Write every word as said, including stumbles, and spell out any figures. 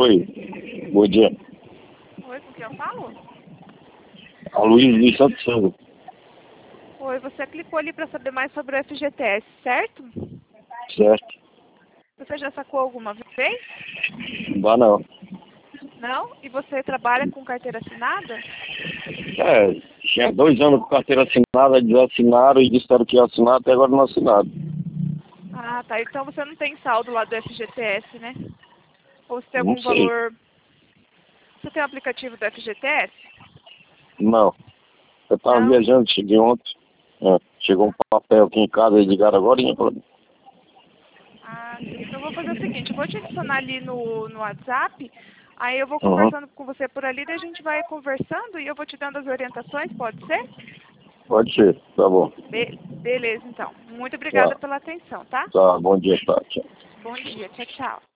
Oi, bom dia. Oi, com quem eu falo? A Luiz de Santos Santos. Oi, você clicou ali para saber mais sobre o F G T S, certo? Certo. Você já sacou alguma vez? Não dá não. Não? E você trabalha com carteira assinada? É, tinha dois anos com carteira assinada, desassinaram e disseram que ia assinar, até agora não assinaram. Ah, tá. Então você não tem saldo lá do F G T S, né? Ou você tem Não algum sei. valor... Você tem o aplicativo do F G T S? Não. Eu tava Não? viajando, cheguei ontem. É, chegou um papel aqui em casa, eles ligaram agora e falaram, Ah, sim. Então eu vou fazer o seguinte, eu vou te adicionar ali no, no WhatsApp, aí eu vou uhum, conversando com você por ali, daí a gente vai conversando e eu vou te dando as orientações, pode ser? pode ser, tá bom. Be- beleza, então. Muito obrigada Tá, pela atenção, tá? tá, bom dia, tá, tchau. Bom dia. Tchau, tchau.